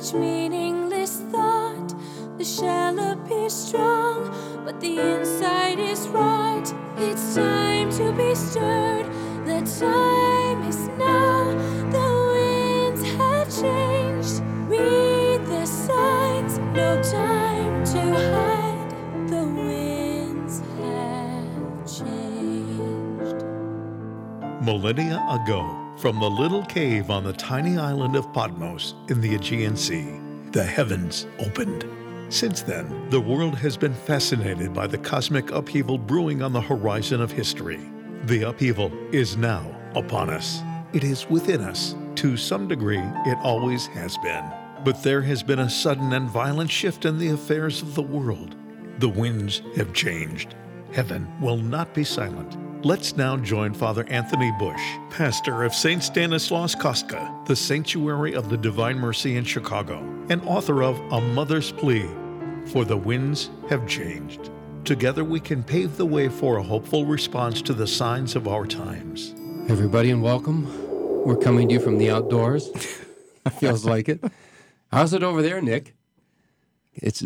such meaningless thought. The shell appears strong, but the inside is rot. It's time to be stirred. The time is now. The winds have changed. Read the signs. No time to hide. The winds have changed. Millennia ago, from the little cave on the tiny island of Patmos in the Aegean Sea, the heavens opened. Since then, the world has been fascinated by the cosmic upheaval brewing on the horizon of history. The upheaval is now upon us. It is within us. To some degree, it always has been. But there has been a sudden and violent shift in the affairs of the world. The winds have changed. Heaven will not be silent. Let's now join Father Anthony Bush, pastor of St. Stanislaus Kostka, the Sanctuary of the Divine Mercy in Chicago, and author of A Mother's Plea, For the Winds Have Changed. Together we can pave the way for a hopeful response to the signs of our times. Everybody, and welcome. We're coming to you from the outdoors. Feels like it. How's it over there, Nick? It's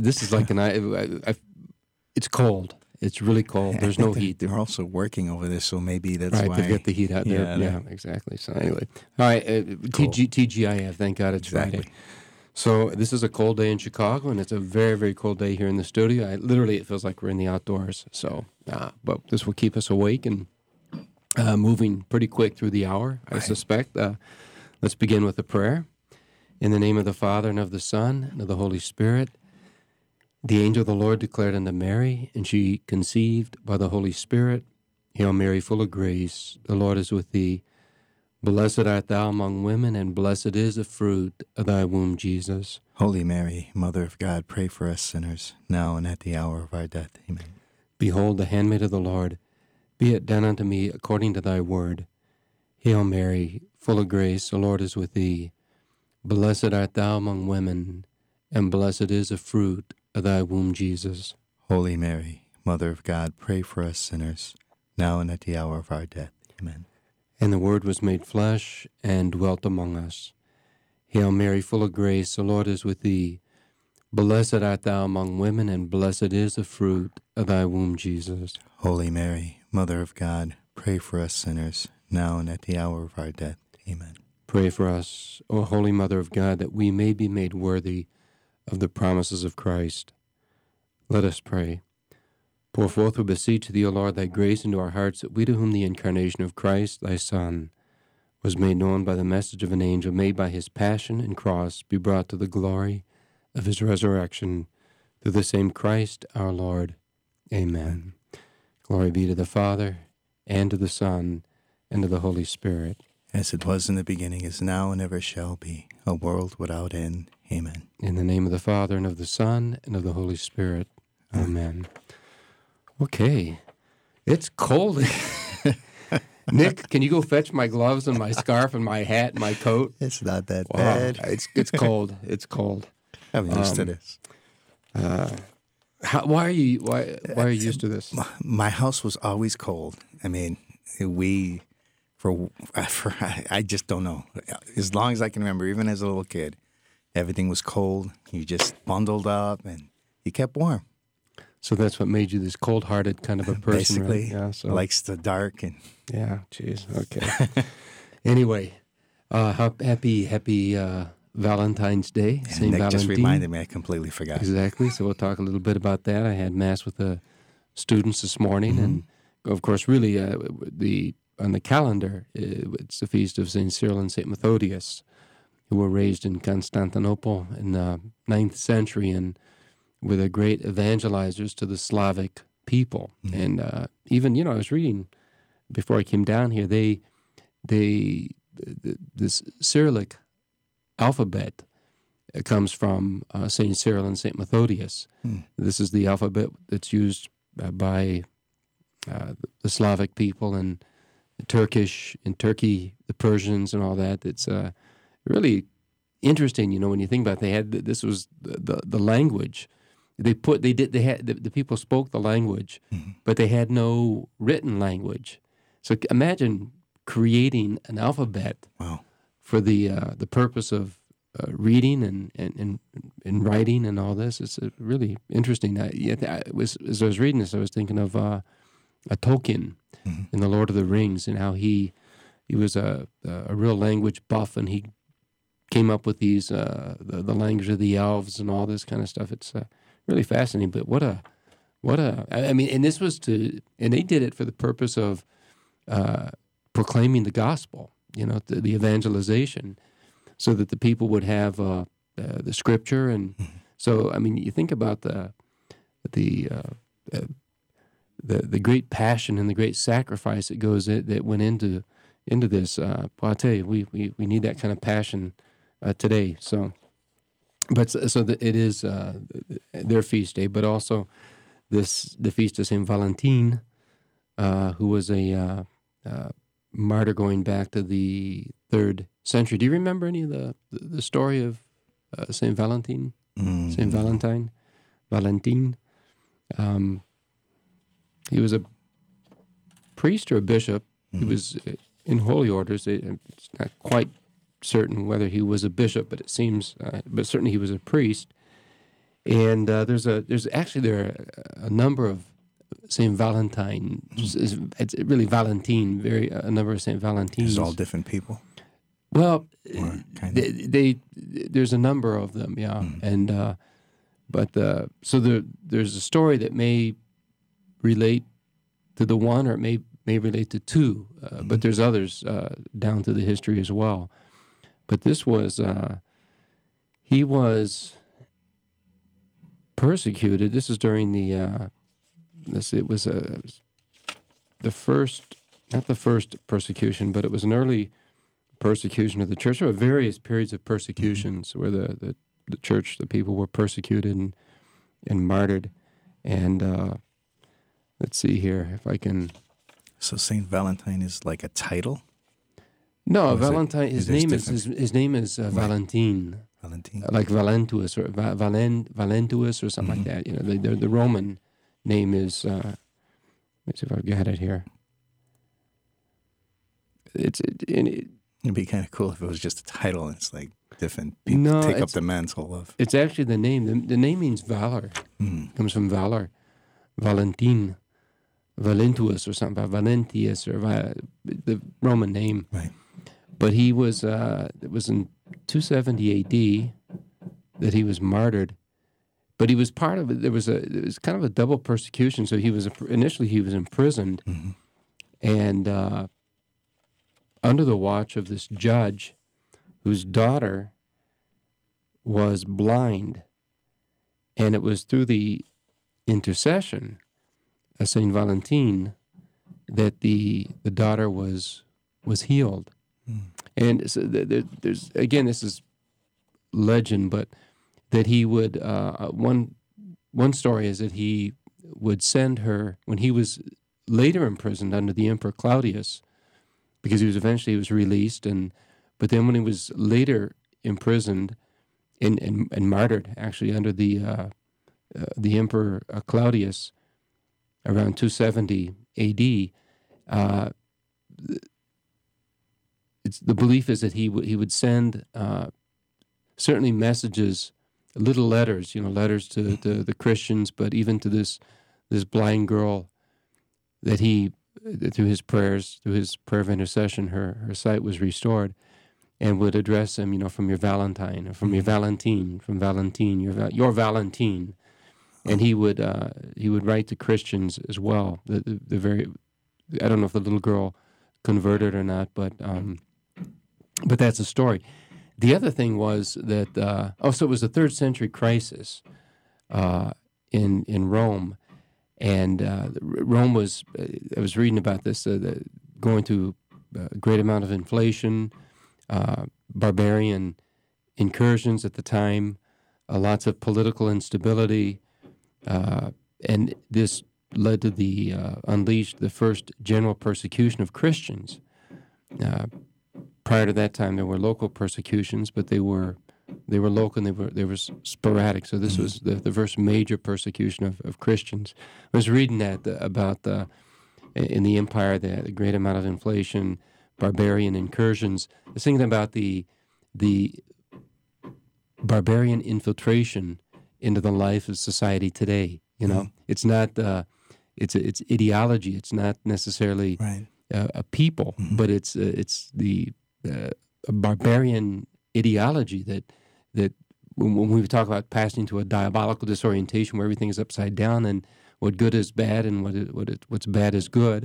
cold. It's really cold. There's no heat. They're also working over this, so maybe that's right, why. Right, to get the heat out there. Yeah, exactly. So anyway. All right, cool. TGIF, thank God it's Friday. So this is a cold day in Chicago, and it's a very, very cold day here in the studio. It feels like we're in the outdoors. So, but this will keep us awake and moving pretty quick through the hour, I suspect. Let's begin with a prayer. In the name of the Father, and of the Son, and of the Holy Spirit. The angel of the Lord declared unto Mary, and she conceived by the Holy Spirit. Hail Mary, full of grace, the Lord is with thee. Blessed art thou among women, and blessed is the fruit of thy womb, Jesus. Holy Mary, Mother of God, pray for us sinners, now and at the hour of our death. Amen. Behold, the handmaid of the Lord, be it done unto me according to thy word. Hail Mary, full of grace, the Lord is with thee. Blessed art thou among women, and blessed is the fruit of thy womb, Jesus. Holy Mary, Mother of God, pray for us sinners, now and at the hour of our death. Amen. And the Word was made flesh and dwelt among us. Hail Mary, full of grace, the Lord is with thee. Blessed art thou among women, and blessed is the fruit of thy womb, Jesus. Holy Mary, Mother of God, pray for us sinners, now and at the hour of our death. Amen. Pray for us, O Holy Mother of God, that we may be made worthy of the promises of Christ. Let us pray. Pour forth, we beseech thee, O Lord, thy grace into our hearts, that we to whom the incarnation of Christ, thy Son, was made known by the message of an angel, made by his passion and cross, be brought to the glory of his resurrection, through the same Christ our Lord. Amen. Glory be to the Father, and to the Son, and to the Holy Spirit. As it was in the beginning, is now, and ever shall be, a world without end. Amen. In the name of the Father, and of the Son, and of the Holy Spirit. Amen. Okay. It's cold. Nick, can you go fetch my gloves and my scarf and my hat and my coat? It's not that bad. It's cold. It's cold. I'm used to this. Why are you used to this? My house was always cold. I mean, I just don't know. As long as I can remember, even as a little kid, everything was cold. You just bundled up and you kept warm. So that's what made you this cold-hearted kind of a person, basically. Right? Yeah, so. Likes the dark and yeah. Jeez. Okay. Anyway, happy Valentine's Day. Yeah, Saint Nick Valentin. just reminded me. I completely forgot. Exactly. So we'll talk a little bit about that. I had Mass with the students this morning, and of course, really, on the calendar, it's the feast of Saint Cyril and Saint Methodius, who were raised in Constantinople in the 9th century and were the great evangelizers to the Slavic people. And even, I was reading before I came down here, this Cyrillic alphabet comes from Saint Cyril and Saint Methodius. This is the alphabet that's used by the Slavic people and Turkish, in Turkey, the Persians and all that. It's really interesting, when you think about it. This was the language. The people spoke the language, but they had no written language. So imagine creating an alphabet for the purpose of reading and writing and all this. It's really interesting. As I was reading this, I was thinking of Tolkien in The Lord of the Rings, and how he was a real language buff, and he came up with these the language of the elves and all this kind of stuff. It's really fascinating. But I mean, and this was and they did it for the purpose of proclaiming the gospel, the evangelization, so that the people would have the scripture. And so, I mean, you think about the great passion and the great sacrifice that went into this. Well, I'll tell you, we need that kind of passion today. So, but it is their feast day, but also the feast of Saint Valentin, who was a martyr going back to the 3rd century. Do you remember any of the story of Saint Valentin? Saint Valentine? Valentin? He was a priest or a bishop. He was in holy orders. It's not quite certain whether he was a bishop, but it seems, but certainly he was a priest. And there are a number of Saint Valentine. It's really Valentine. A number of Saint Valentines. It's all different people. Well, there's a number of them, yeah. And so there's a story that may relate to the one, or it may relate to two, but there's others down through the history as well. But this was he was persecuted. This is during the not the first persecution, but it was an early persecution of the church. There were various periods of persecutions where the church, the people were persecuted and martyred. And let's see here if I can. So Saint Valentine is like a title? No, Valentine. His name is Valentin. Valentin, like Valentuus or Valentuus or something like that. The Roman name is. Let's see if I've got it here. It'd be kind of cool if it was just a title and it's like different people take up the mantle of. It's actually the name. The name means valor. It comes from valor. Valentin, Valentuus or something, Valentius or the Roman name. Right. But he was. It was in 270 A.D. that he was martyred. But he was part of it. It was kind of a double persecution. So initially he was imprisoned, and under the watch of this judge, whose daughter was blind, and it was through the intercession of Saint Valentin that the daughter was healed. And so there's again, this is legend, but that he would one story is that he would send her when he was later imprisoned under the Emperor Claudius, because he was released, but then when he was later imprisoned and martyred actually under the Emperor Claudius around 270 A.D. The belief is that he would send certainly messages, little letters, letters to the Christians, but even to this blind girl, that through his prayers, through his prayer of intercession, her sight was restored, and would address him, from your Valentine, or from your Valentine, from Valentine, your Valentine, and he would write to Christians as well. I don't know if the little girl converted or not, but that's a story. The other thing was that so it was the 3rd century crisis in Rome, and Rome was. I was reading about this, going through a great amount of inflation, barbarian incursions at the time, lots of political instability, and this led to unleashed the first general persecution of Christians. Prior to that time, there were local persecutions, but they were local and they were sporadic. So this was the first major persecution of Christians. I was reading that about in the empire, the great amount of inflation, barbarian incursions. I was thinking about the barbarian infiltration into the life of society today. You know, it's not it's ideology. It's not necessarily a people, but it's the a barbarian ideology that when we talk about passing to a diabolical disorientation where everything is upside down and what good is bad and what's bad is good.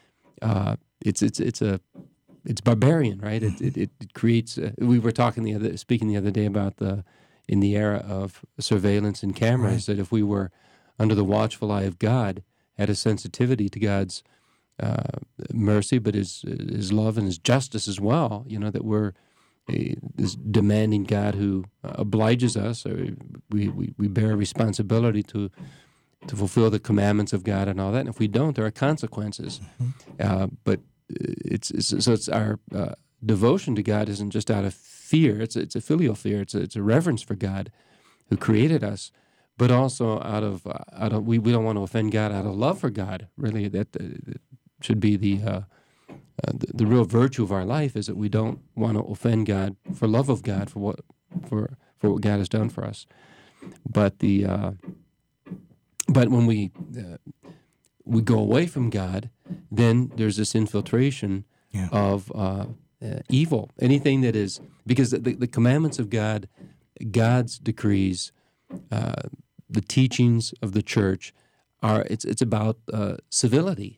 It's barbarian, right? It creates. We were speaking the other day about in the era of surveillance and cameras, that if we were under the watchful eye of God, had a sensitivity to God's mercy, but His love and His justice as well. You know, that we're this demanding God who obliges us, or we bear a responsibility to fulfill the commandments of God and all that. And if we don't, there are consequences. But it's our devotion to God isn't just out of fear. It's a filial fear. It's a reverence for God, who created us, but also out of we don't want to offend God out of love for God. Really, that should be the real virtue of our life, is that we don't want to offend God for love of God, for what God has done for us. But when we go away from God, then there's this infiltration of evil. Anything that is, because the commandments of God, God's decrees, the teachings of the church it's about civility,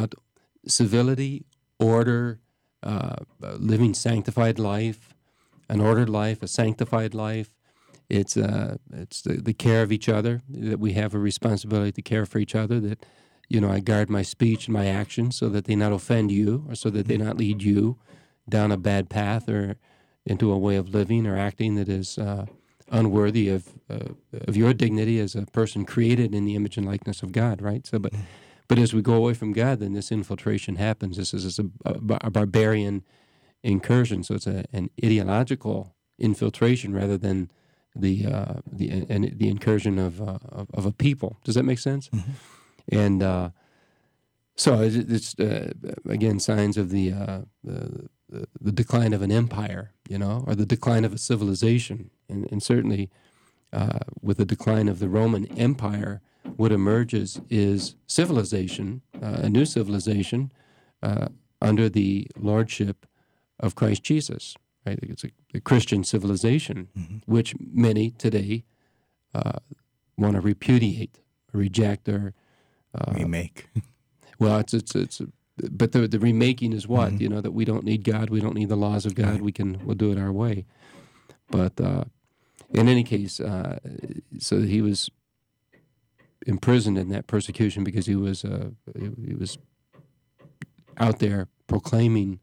order, living sanctified life, an ordered life, a sanctified life. It's the care of each other, that we have a responsibility to care for each other, that, you know, I guard my speech and my actions so that they not offend you, or so that they not lead you down a bad path or into a way of living or acting that is unworthy of your dignity as a person created in the image and likeness of God, right? So, but as we go away from God, then this infiltration happens. This is a barbarian incursion. So it's an ideological infiltration rather than the incursion of a people. Does that make sense? And so it's again signs of the decline of an empire, you know, or the decline of a civilization, and certainly with the decline of the Roman Empire, what emerges is civilization, a new civilization under the lordship of Christ Jesus. Right? It's a Christian civilization, which many today want to repudiate, reject, or remake. Well, but the remaking is what, you know, that we don't need God, we don't need the laws of God, we'll do it our way. But in any case, so he was imprisoned in that persecution because he was out there proclaiming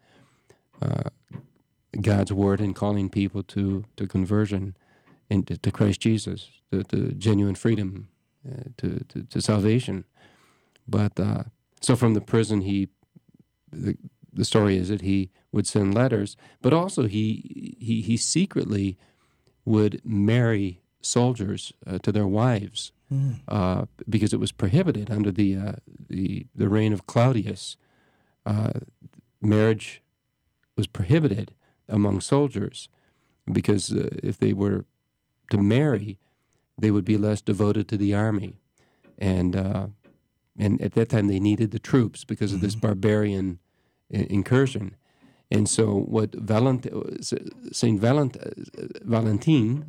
God's word and calling people to conversion and to Christ Jesus, to genuine freedom, to salvation. But so from the prison, the story is that he would send letters, but also he secretly would marry soldiers to their wives because it was prohibited under the reign of Claudius. Marriage was prohibited among soldiers because if they were to marry, they would be less devoted to the army, and at that time they needed the troops because of this barbarian incursion. And so what Saint Valentine,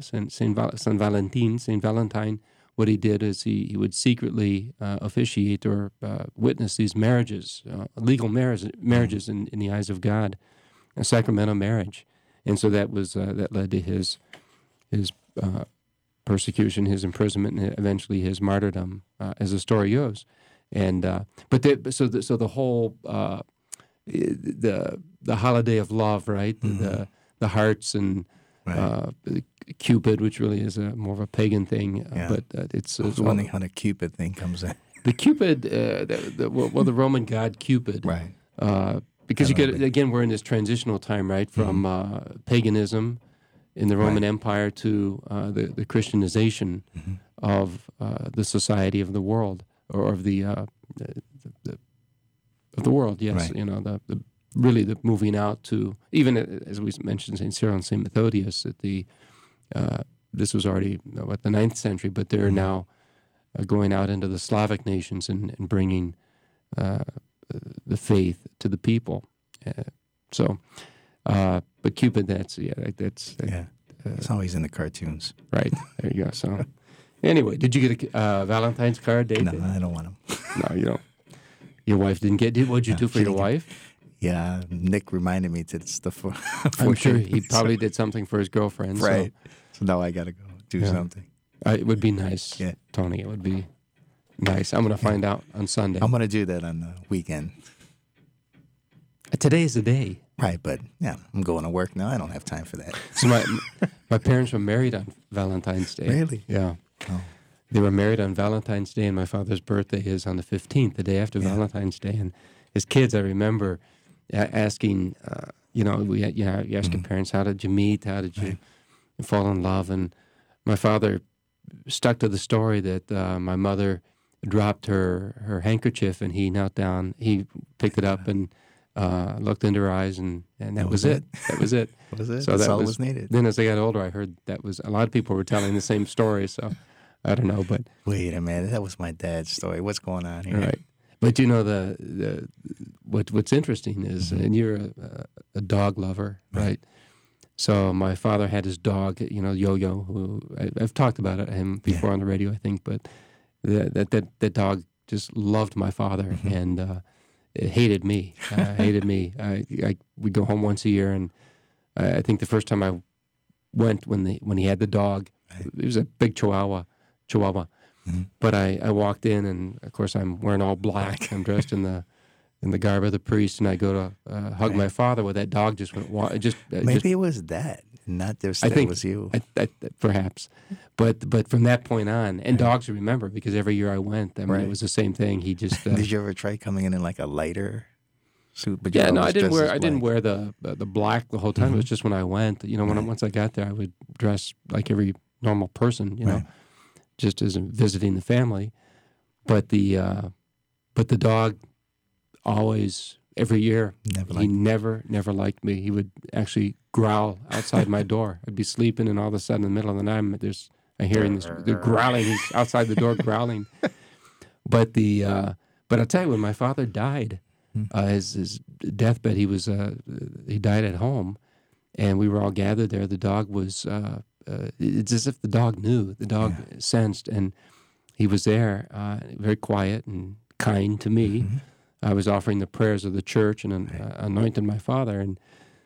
what he did is he would secretly officiate or witness these marriages, legal marriages in the eyes of God, a sacramental marriage. And so that led to his persecution, his imprisonment, and eventually his martyrdom, as the story goes. And so the whole the holiday of love, right? The hearts and Cupid, which really is more of a pagan thing, but it's. I was wondering how the Cupid thing comes in. The Cupid, the Roman god Cupid, right? Because we're in this transitional time, right, from paganism in the Roman Empire to the Christianization of the society of the world, or of the world. Yes, you know, the moving out to, even as we mentioned, St. Cyril and St. Methodius, that the this was already the 9th century, but they're now going out into the Slavic nations and bringing the faith to the people. But Cupid, that's it's always in the cartoons. Right, there you go. So anyway, did you get a Valentine's card, Dave? No, I don't want them. No, you don't. Your wife didn't get it? What did you do for your wife? Yeah, Nick reminded me to stuff for I'm sure he probably did something for his girlfriend. Right. So now I got to go do something. It would be nice, Tony. It would be nice. I'm going to find out on Sunday. I'm going to do that on the weekend. Today's the day. Right, but I'm going to work now. I don't have time for that. So my parents were married on Valentine's Day. Really? Yeah. Oh. They were married on Valentine's Day, and my father's birthday is on the 15th, the day after Valentine's Day. And as kids, I remember asking, you ask your parents, how did you meet? How did you fall in love? And my father stuck to the story that my mother dropped her handkerchief, and he knelt down, he picked it up and looked into her eyes, and that was it. That was it. That was it. So That's all was needed. Then as I got older, I heard that was, a lot of people were telling the same story, so I don't know. But wait a minute, that was my dad's story. What's going on here? Right. But you know, what's interesting is, and you're a dog lover, right? So my father had his dog, Yo-Yo, who I've talked about him before on the radio, I think, but that dog just loved my father and it hated me. We'd go home once a year, and I think the first time I went when he had the dog, it was a big Chihuahua. But I walked in, and of course I'm wearing all black. I'm dressed in the garb of the priest, and I go to hug my father. Well, that dog just went. Maybe it was that, not just that it was you. Perhaps, but from that point on, and dogs remember because every year I went, it was the same thing. He just. Did you ever try coming in like a lighter suit? But no, I didn't wear. I didn't wear the black the whole time. It was just when I went. Once I got there, I would dress like every normal person. Just as visiting the family, but the dog always every year he never liked me. He would actually growl outside my door. I'd be sleeping, and all of a sudden, in the middle of the night, I hear this growling. He's outside the door growling. But I'll tell you, when my father died, his deathbed, he died at home, and we were all gathered there. The dog was. It's as if the dog knew. The dog sensed, and he was there, very quiet and kind to me. I was offering the prayers of the church and anointing my father. And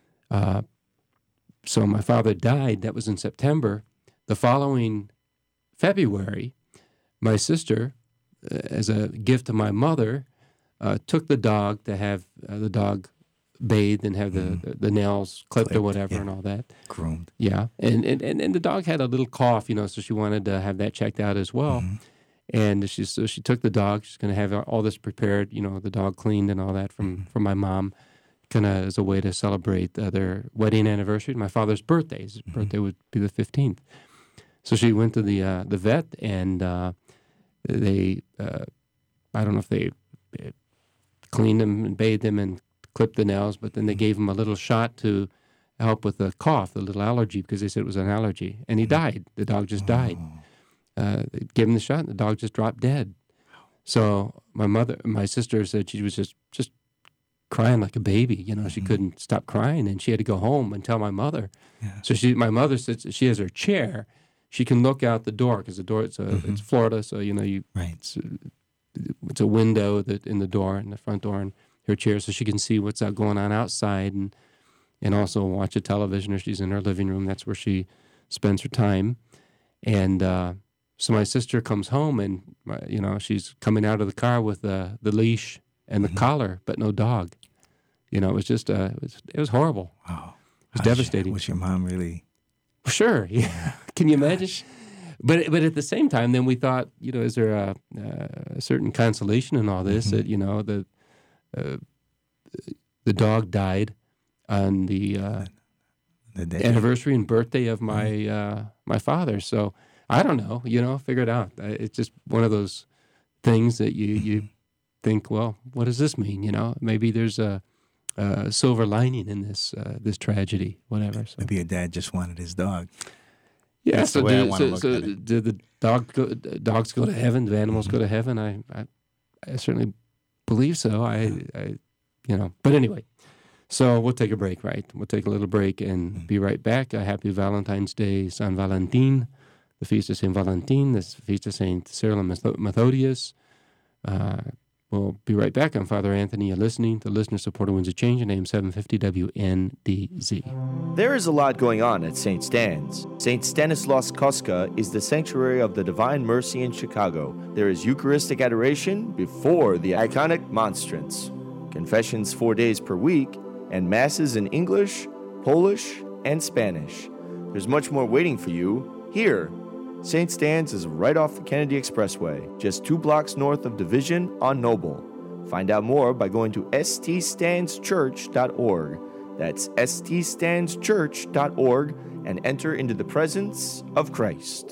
so my father died. That was in September. The following February, my sister, as a gift to my mother, took the dog to have the dog bathed and have the nails clipped or whatever and all that. Groomed. Yeah. And the dog had a little cough, so she wanted to have that checked out as well. And she took the dog. She's going to have all this prepared, the dog cleaned and all that from my mom, kind of as a way to celebrate their wedding anniversary, my father's birthday. His birthday would be the 15th. So she went to the vet, and they, I don't know if they cleaned him and bathed him and clipped the nails, but then they gave him a little shot to help with the cough, the little allergy, because they said it was an allergy. And he died. The dog just died. They gave him the shot, and the dog just dropped dead. So my sister said she was just crying like a baby. She couldn't stop crying, and she had to go home and tell my mother. Yeah. So my mother said she has her chair. She can look out the door because the door it's Florida, so it's a window in the door, in the front door, and her chair, so she can see what's going on outside, and also watch a television, or she's in her living room. That's where she spends her time. And so my sister comes home, and she's coming out of the car with the leash and the collar, but no dog. It was just it was horrible. Wow, it was devastating. Was your mom really? Sure. Yeah. Can you imagine? But at the same time, then we thought, is there a certain consolation in all this? That the dog died on the anniversary and birthday of my father. So I don't know, figure it out. It's just one of those things that you think, well, what does this mean? Maybe there's a silver lining in this tragedy, whatever. So. Maybe your dad just wanted his dog. Yeah, That's so the way I want to look at it. do the dogs go to heaven? Do animals go to heaven? I certainly believe so. But anyway, so we'll take a break, right? We'll take a little break and be right back. A happy Valentine's Day, San Valentin, the feast of Saint Valentin, the feast of Saint Cyril and Methodius. We'll be right back. I'm Father Anthony. You're listening to Listener-Supported Winds of Change, and AM 750 WNDZ. There is a lot going on at St. Stan's. St. Stanislaus Kostka is the sanctuary of the Divine Mercy in Chicago. There is Eucharistic adoration before the iconic monstrance, confessions 4 days per week, and masses in English, Polish, and Spanish. There's much more waiting for you here. St. Stan's is right off the Kennedy Expressway, just 2 blocks north of Division on Noble. Find out more by going to ststanschurch.org. That's ststanschurch.org and enter into the presence of Christ.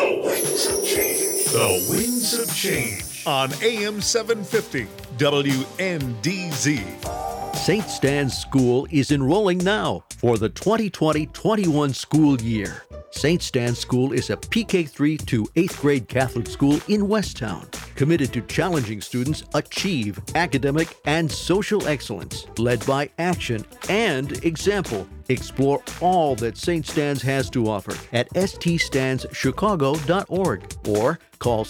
The Winds of Change on AM 750 WNDZ. St. Stan's School is enrolling now for the 2020-21 school year. St. Stan's School is a PK3 to 8th grade Catholic school in Westtown, committed to challenging students achieve academic and social excellence, led by action and example. Explore all that St. Stan's has to offer at ststanschicago.org or call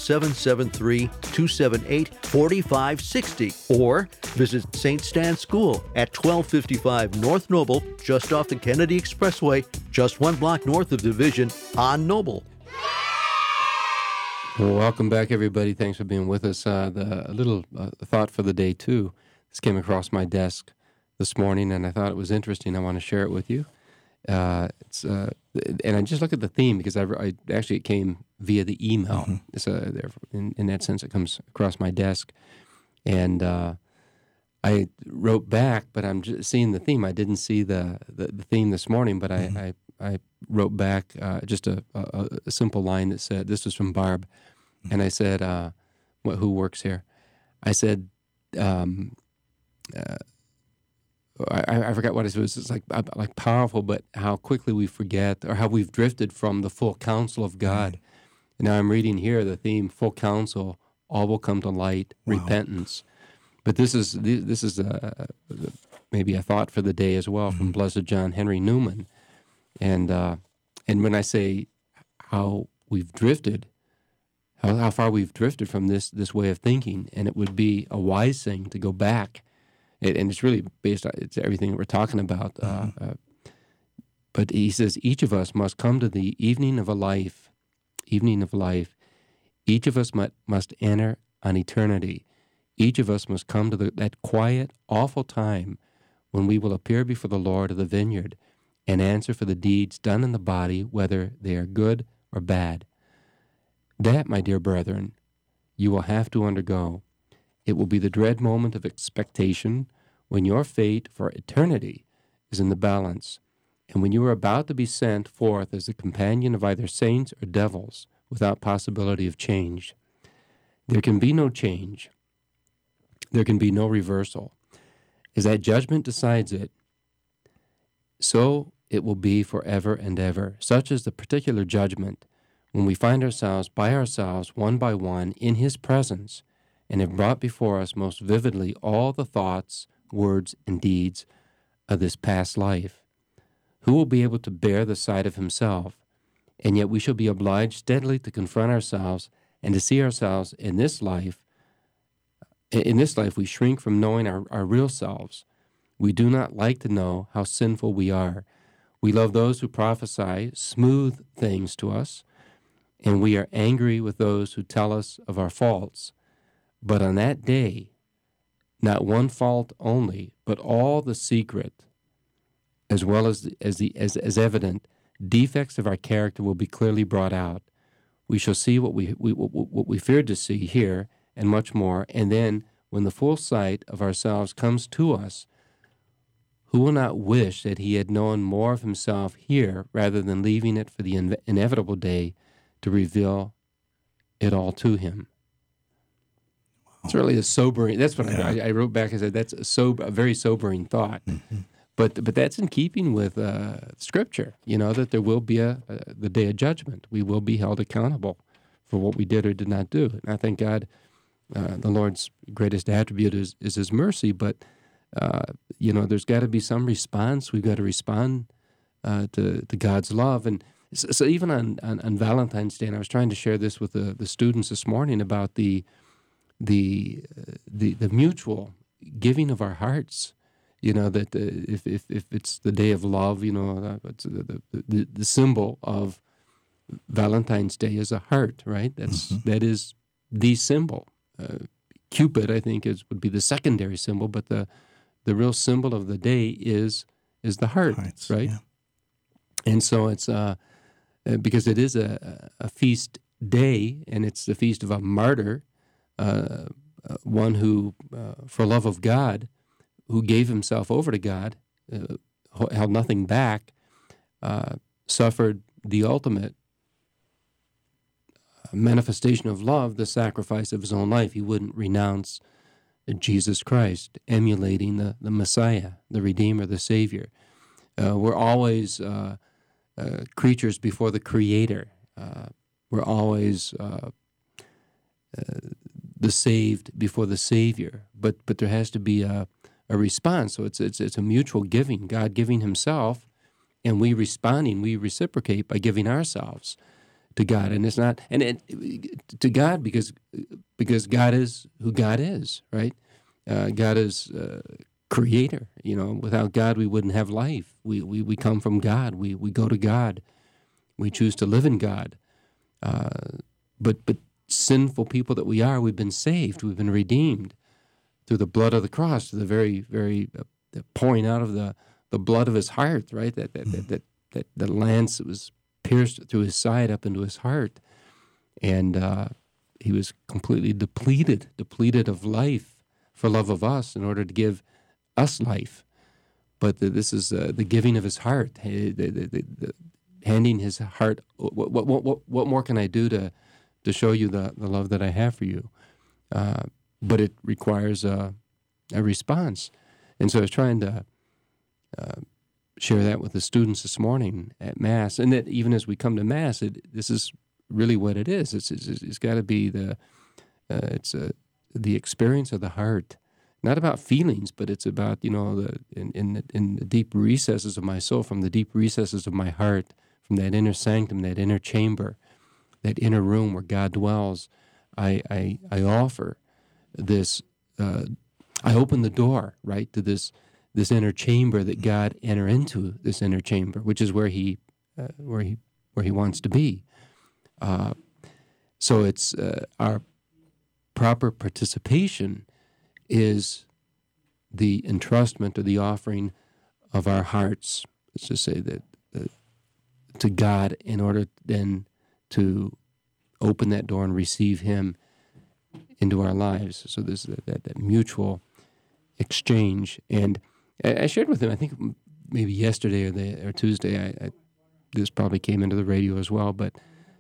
773-278-4560 or visit St. Stan's School at 1255 North Noble, just off the Kennedy Expressway, just 1 block north of Division on Noble. Well, welcome back, everybody. Thanks for being with us. A little thought for the day, too. This came across my desk this morning, and I thought it was interesting. I want to share it with you. And I just look at the theme because it came via the email. Mm-hmm. In that sense, it comes across my desk, and I wrote back, but I'm just seeing the theme. I didn't see the theme this morning, but I wrote back just a simple line that said, this was from Barb, and I said, who works here? I said, I forgot what it was. It's like powerful, but how quickly we forget, or how we've drifted from the full counsel of God. And now I'm reading here the theme: full counsel, all will come to light, repentance. But this is maybe a thought for the day as well from Blessed John Henry Newman. And when I say how we've drifted, how far we've drifted from this way of thinking, and it would be a wise thing to go back. And it's really based on everything that we're talking about. But he says, each of us must come to the evening of life. Each of us must enter on eternity. Each of us must come to that quiet, awful time when we will appear before the Lord of the vineyard and answer for the deeds done in the body, whether they are good or bad. That, my dear brethren, you will have to undergo. It will be the dread moment of expectation when your fate for eternity is in the balance, and when you are about to be sent forth as the companion of either saints or devils without possibility of change. There can be no change. There can be no reversal. As that judgment decides it, so it will be forever and ever. Such is the particular judgment when we find ourselves by ourselves, one by one, in His presence, and have brought before us most vividly all the thoughts, words, and deeds of this past life. Who will be able to bear the sight of himself? And yet we shall be obliged steadily to confront ourselves and to see ourselves in this life. In this life, we shrink from knowing our real selves. We do not like to know how sinful we are. We love those who prophesy smooth things to us, and we are angry with those who tell us of our faults. But on that day, not one fault only, but all the secret, as well as evident defects of our character will be clearly brought out. We shall see what we feared to see here, and much more. And then, when the full sight of ourselves comes to us, who will not wish that he had known more of himself here, rather than leaving it for the inevitable day to reveal it all to him? It's really a sobering. That's what I wrote back. I said that's a very sobering thought. Mm-hmm. But that's in keeping with Scripture, that there will be the day of judgment. We will be held accountable for what we did or did not do. And I thank God the Lord's greatest attribute is His mercy, but, there's got to be some response. We've got to respond to God's love. And so even on Valentine's Day, and I was trying to share this with the students this morning about the mutual giving of our hearts. That if it's the day of love, it's the symbol of Valentine's Day is a heart, right? That is the symbol. Cupid, I think, would be the secondary symbol, but the real symbol of the day is the heart, right? Yeah. And so it's because it is a feast day, and it's the feast of a martyr, one who, for love of God, who gave himself over to God, held nothing back, suffered the ultimate manifestation of love, the sacrifice of his own life. He wouldn't renounce Jesus Christ, emulating the Messiah, the Redeemer, the Savior. We're always creatures before the Creator. We're always the saved before the Savior. But there has to be a response. So it's a mutual giving, God giving himself, and we responding, we reciprocate by giving ourselves to God. And it's not to God because God is who God is, right? God is creator. Without God we wouldn't have life. We come from God. We go to God. We choose to live in God. But sinful people that we are, we've been saved. We've been redeemed through the blood of the cross, to the very, very pouring out of the blood of his heart, right? That the lance that was pierced through his side up into his heart. And he was completely depleted of life for love of us in order to give us life. But this is the giving of his heart, the handing his heart. What more can I do to show you the love that I have for you? But it requires a response. And so I was trying to share that with the students this morning at Mass, and that even as we come to Mass, this is really what it is. It's got to be the experience of the heart, not about feelings, but it's about in the deep recesses of my soul, from the deep recesses of my heart, from that inner sanctum, that inner chamber, that inner room where God dwells. I offer this. I open the door, right, to this inner chamber, that God enter into this inner chamber, which is where he wants to be. So it's our proper participation is the entrustment or the offering of our hearts. Let's just say that to God, in order then to open that door and receive Him into our lives. So there's that mutual exchange. And I shared with him, I think maybe yesterday or Tuesday, this probably came into the radio as well, but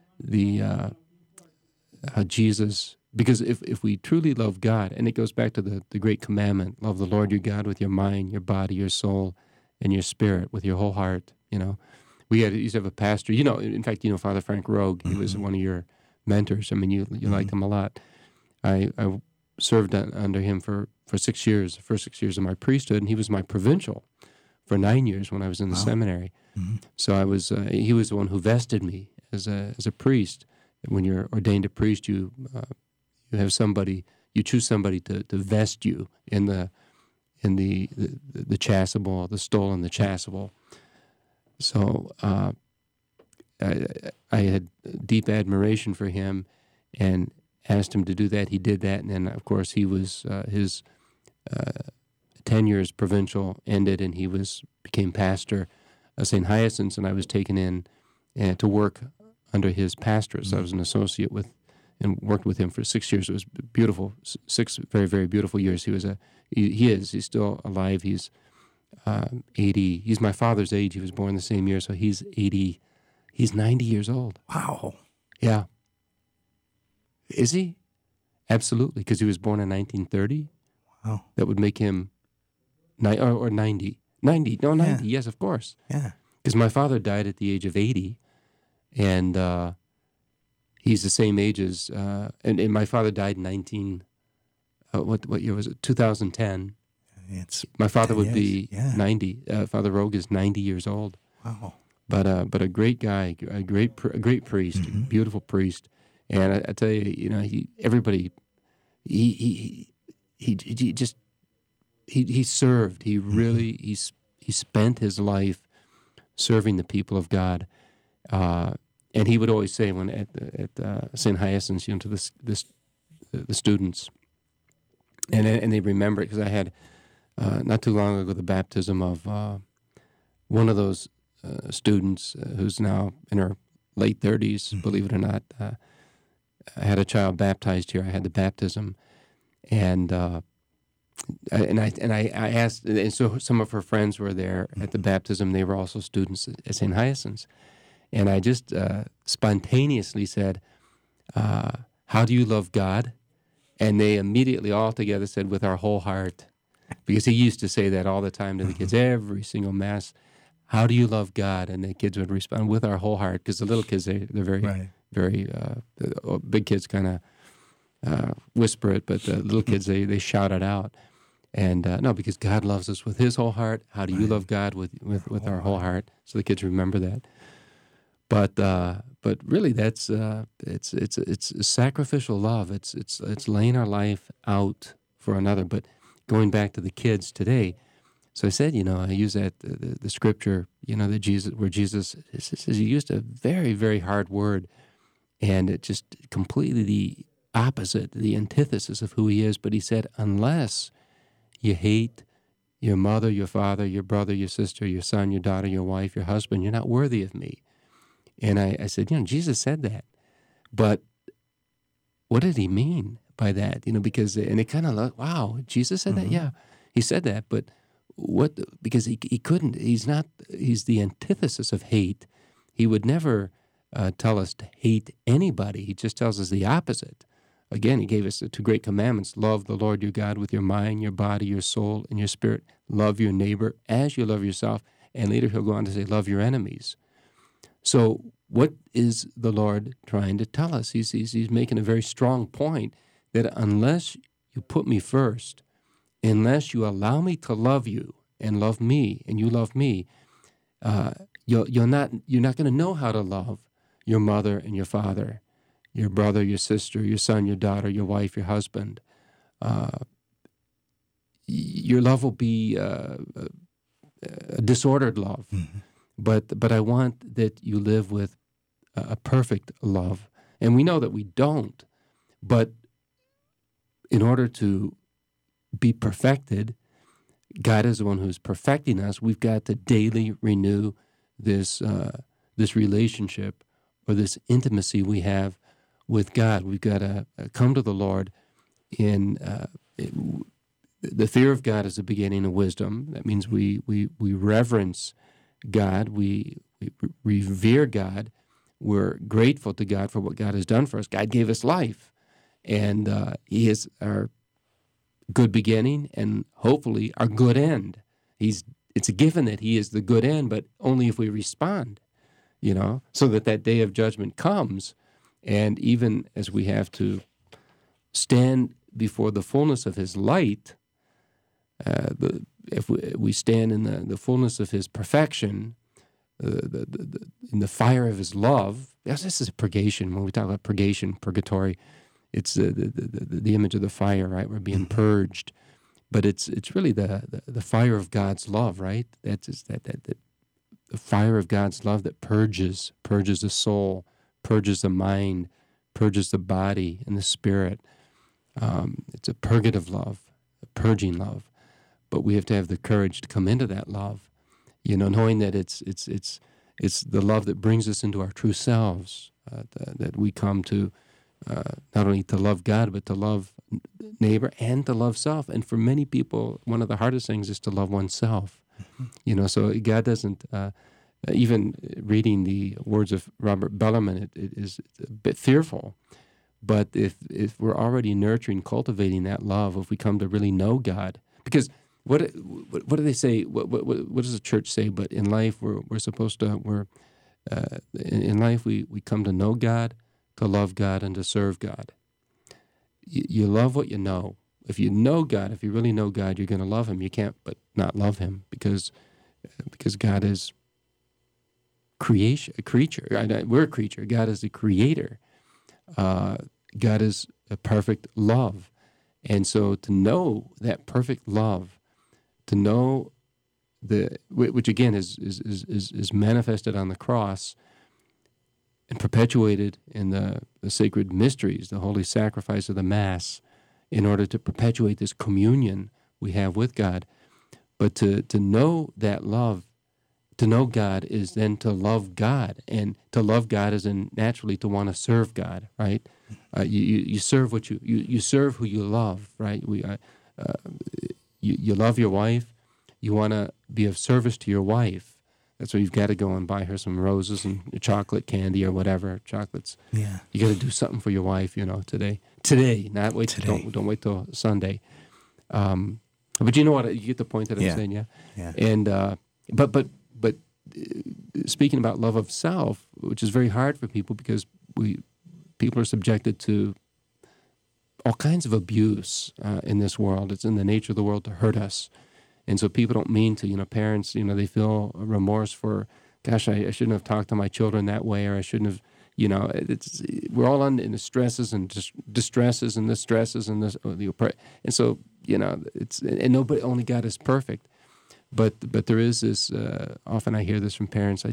how Jesus, because if we truly love God, and it goes back to the great commandment, love the Lord your God with your mind, your body, your soul, and your spirit, with your whole heart. We used to have a pastor, in fact, Father Frank Rogue, he was one of your mentors. I mean, you liked him a lot. I served under him for 6 years, the first 6 years of my priesthood, and he was my provincial for 9 years when I was in the seminary. Mm-hmm. So he was the one who vested me as a priest. When you're ordained a priest, you have somebody, you choose somebody to vest you in the chasuble, the stole and the chasuble. So I had deep admiration for him and asked him to do that. He did that, and then, of course, he was his tenure as provincial ended, and he became pastor of St. Hyacinth's, and I was taken in to work under his pastorate. So I was an associate with and worked with him for 6 years. It was beautiful, 6 very, very beautiful years. He's still alive. He's 80. He's my father's age. He was born the same year, so he's 80. He's 90 years old. Wow. Yeah. Is he? Absolutely, because he was born in 1930. Wow. That would make him 90. 90. No, 90. Yes, of course. Yeah. Because my father died at the age of 80, and he's the same age as, and my father died in what year was it? 2010. My father would be 90. Father Rogue is 90 years old. Wow. But a great guy, a great priest, beautiful priest. And I tell you, he served. He really he spent his life serving the people of God. And he would always say when at St. Hyacinth's, to the students, and they remember it because I had not too long ago the baptism of one of those students who's now in her late 30s, believe it or not. I had a child baptized here. I had the baptism, and I asked, and so some of her friends were there at the baptism. They were also students at St. Hyacinth's, and I just spontaneously said, "How do you love God?" And they immediately all together said, "With our whole heart," because he used to say that all the time to the kids, every single Mass. How do you love God? And the kids would respond, "With our whole heart," because the little kids, they're very, very, big kids kind of whisper it, but the little kids, they shout it out. And no, because God loves us with His whole heart. How do you love God with our whole heart? So the kids remember that. But really, that's it's sacrificial love. It's laying our life out for another. But going back to the kids today. So I said, I use that the scripture, that Jesus says he used a very, very hard word, and it just completely the opposite, the antithesis of who he is. But he said, unless you hate your mother, your father, your brother, your sister, your son, your daughter, your wife, your husband, you're not worthy of me. And I said, Jesus said that, but what did he mean by that? Because and it kind of like, wow, Jesus said that, yeah, he said that, but. What? Because he couldn't. He's the antithesis of hate. He would never tell us to hate anybody. He just tells us the opposite. Again, he gave us the two great commandments: love the Lord your God with your mind, your body, your soul, and your spirit. Love your neighbor as you love yourself. And later he'll go on to say, love your enemies. So what is the Lord trying to tell us? He's making a very strong point that unless you put me first, unless you allow me to love you and love me, and you love me, you're not going to know how to love your mother and your father, your brother, your sister, your son, your daughter, your wife, your husband. Your love will be a disordered love, but I want that you live with a perfect love, and we know that we don't. But in order to be perfected, God is the one who's perfecting us. We've got to daily renew this relationship or this intimacy we have with God. We've got to come to the Lord in the fear of God is the beginning of wisdom. That means we reverence God, we revere God, we're grateful to God for what God has done for us. God gave us life, and He is our good beginning and hopefully our good end. It's a given that He is the good end, but only if we respond, so that day of judgment comes, and even as we have to stand before the fullness of His light, if we stand in the fullness of His perfection, in the fire of His love. Yes, this is purgation. When we talk about purgation, purgatory, it's the image of the fire, right? We're being purged, but it's really the fire of God's love, right? That's that the fire of God's love that purges the soul, purges the mind, purges the body and the spirit. It's a purgative love, a purging love, but we have to have the courage to come into that love, knowing that it's the love that brings us into our true selves, that we come to. Not only to love God, but to love neighbor and to love self. And for many people, one of the hardest things is to love oneself. So God doesn't, even reading the words of Robert Bellarmine, it is a bit fearful. But if we're already nurturing, cultivating that love, if we come to really know God, because what do they say? What does the church say? But in life, we're supposed to in life we come to know God, to love God, and to serve God. You love what you know. If you know God, if you really know God, you're going to love Him. You can't but not love Him because God is a creature. We're a creature. God is the creator. God is a perfect love. And so to know that perfect love, to know which again is manifested on the cross and perpetuated in the sacred mysteries, the holy sacrifice of the Mass, in order to perpetuate this communion we have with God. But to know that love, to know God is then to love God, and to love God is then naturally to want to serve God, right? You serve what you serve who you love, right? You love your wife, you want to be of service to your wife. That's why you've got to go and buy her some roses and chocolate candy or whatever, chocolates. Yeah. You got to do something for your wife, today. Today, not wait. Today. Don't wait till Sunday. But you know what? You get the point that I'm saying, yeah. Yeah. And but speaking about love of self, which is very hard for people because people are subjected to all kinds of abuse in this world. It's in the nature of the world to hurt us. And so people don't mean to, parents, they feel remorse for, gosh, I shouldn't have talked to my children that way, or I shouldn't have, we're all in the stresses and distresses and the stresses and and so, and nobody, only God is perfect. But there is this, often I hear this from parents, I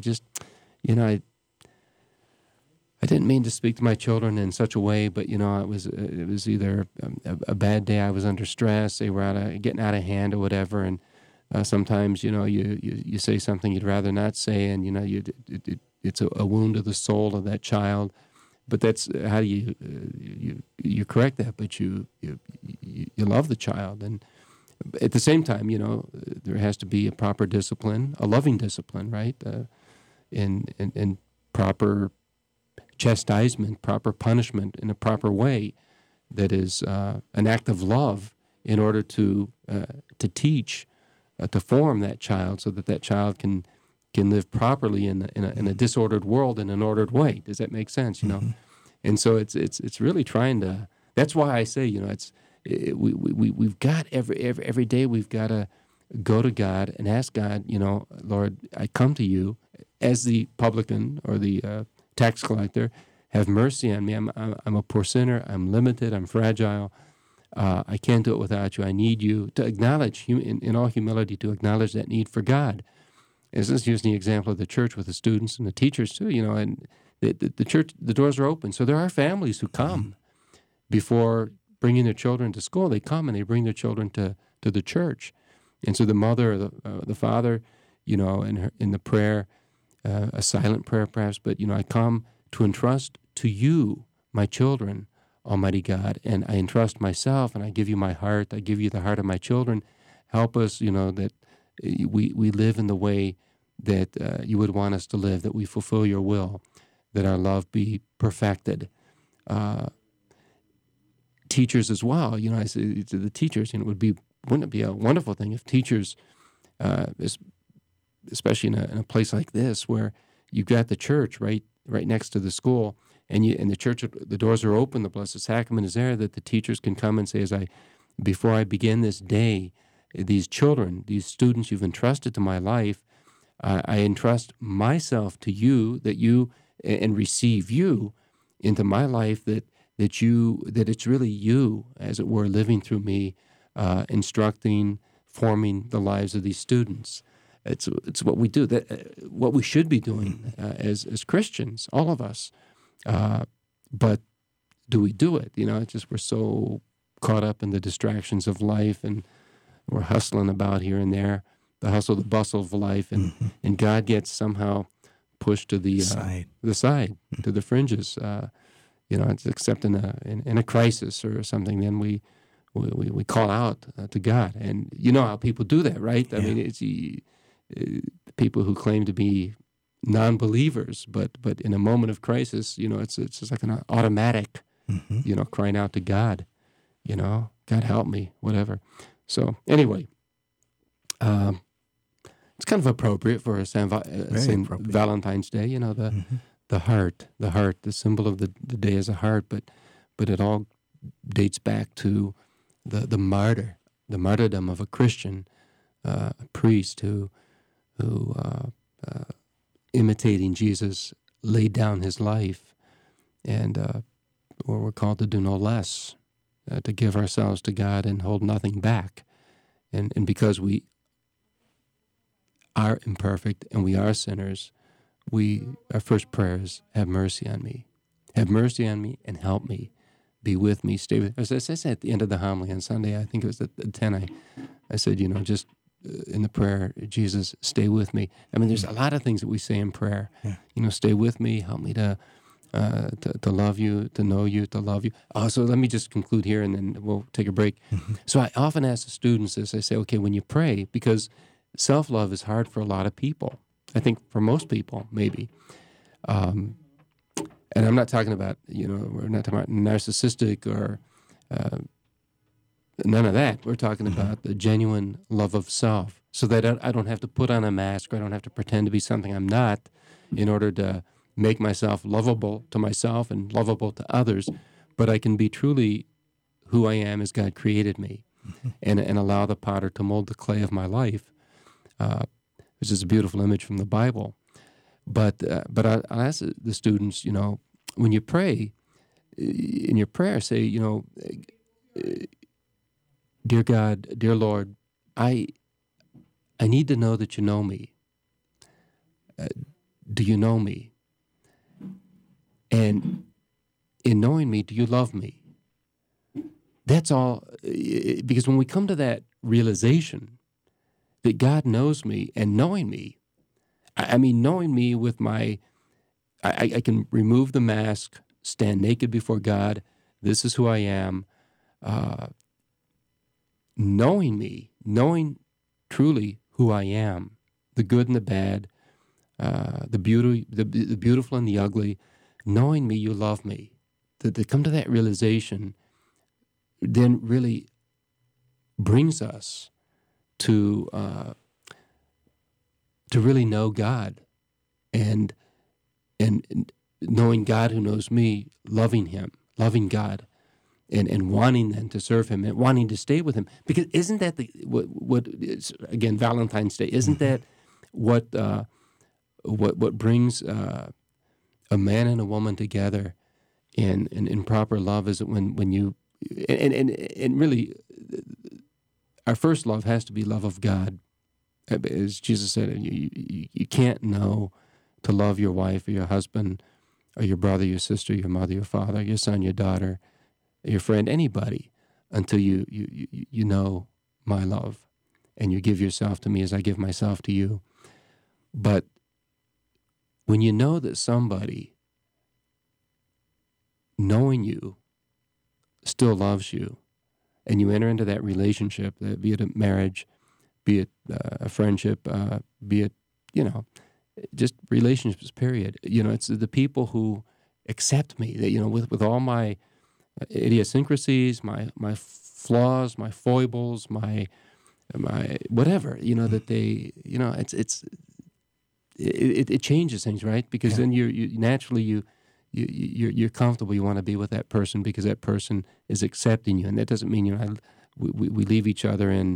didn't mean to speak to my children in such a way, but it was either a bad day. I was under stress. They were getting out of hand or whatever. And sometimes you say something you'd rather not say, and it's a wound to the soul of that child. But that's how do you correct that? But you love the child, and at the same time, there has to be a proper discipline, a loving discipline, right? And proper chastisement, proper punishment in a proper way that is an act of love in order to teach, to form that child so that child can live properly in a disordered world in an ordered way. Does that make sense? Mm-hmm. And so it's really trying to. That's why I say we've got every day we've got to go to God and ask God, Lord, I come to you as the publican or the tax collector, have mercy on me. I'm a poor sinner. I'm limited. I'm fragile. I can't do it without you. I need you to acknowledge, in all humility, to acknowledge that need for God. This is using the example of the church with the students and the teachers too. And the church, the doors are open. So there are families who come before bringing their children to school. They come and they bring their children to the church. And so the mother or the father, in the prayer, a silent prayer perhaps, but I come to entrust to you my children, Almighty God, and I entrust myself, and I give you my heart. I give you the heart of my children. Help us, that we live in the way that you would want us to live, that we fulfill your will, that our love be perfected. Teachers as well, I say to the teachers, wouldn't it be a wonderful thing if teachers, especially in a place like this where you've got the church right next to the school, and the church, the doors are open, the Blessed Sacrament is there, that the teachers can come and say, before I begin this day, these children, these students you've entrusted to my life, I entrust myself to you, and receive you into my life, that it's really you, as it were, living through me, instructing, forming the lives of these students. It's what we do, what we should be doing as Christians, all of us. But do we do it? It's just we're so caught up in the distractions of life, and we're hustling about here and there, the hustle, the bustle of life, and God gets somehow pushed to the side, to the fringes. It's except in a crisis or something, then we call out to God, and you know how people do that, right? Yeah. I mean, it's people who claim to be non-believers, but in a moment of crisis, it's just like an automatic, crying out to God, God help me, whatever. So anyway, it's kind of appropriate for St. Valentine's Day. You know, the heart, the symbol of the day is a heart, but it all dates back to the martyrdom of a Christian, a priest who imitating Jesus, laid down his life, and or we're called to do no less, to give ourselves to God and hold nothing back. And because we are imperfect and we are sinners, our first prayer is, have mercy on me. Have mercy on me and help me. Be with me, stay with me. As I said at the end of the homily on Sunday, I think it was at 10, I said, just in the prayer, Jesus, stay with me. I mean, there's a lot of things that we say in prayer. Yeah. Stay with me, help me to love you, to know you, to love you. So let me just conclude here, and then we'll take a break. So I often ask the students this. I say, okay, when you pray, because self-love is hard for a lot of people. I think for most people, maybe. And I'm not talking about, we're not talking about narcissistic or none of that. We're talking about the genuine love of self, so that I don't have to put on a mask, or I don't have to pretend to be something I'm not in order to make myself lovable to myself and lovable to others, but I can be truly who I am as God created me, and allow the potter to mold the clay of my life, which is a beautiful image from the Bible. But I'll ask the students, when you pray, in your prayer, say, dear God, dear Lord, I need to know that you know me. Do you know me? And in knowing me, do you love me? That's all, because when we come to that realization that God knows me, and knowing me, I mean, knowing me with I can remove the mask, stand naked before God. This is who I am. Knowing me, knowing truly who I am, the good and the bad, the beautiful and the ugly, knowing me, you love me. To come to that realization then really brings us to really know God, and knowing God who knows me, loving Him, loving God, and wanting then to serve Him and wanting to stay with Him. Because isn't that what is, again, Valentine's Day? Isn't that what brings a man and a woman together in proper love? Is it when you and really our first love has to be love of God. As Jesus said, you can't know to love your wife or your husband or your brother, your sister, your mother, your father, your son, your daughter, your friend, anybody, until you know my love and you give yourself to me as I give myself to you. But when you know that somebody, knowing you, still loves you, and you enter into that relationship, be it a marriage, be it a friendship, be it, just relationships, period. It's the people who accept me, that, with all my idiosyncrasies, my flaws, my foibles, my whatever, that they, it changes things, right? Because then you naturally you're comfortable. You want to be with that person because that person is accepting you, and that doesn't mean we leave each other in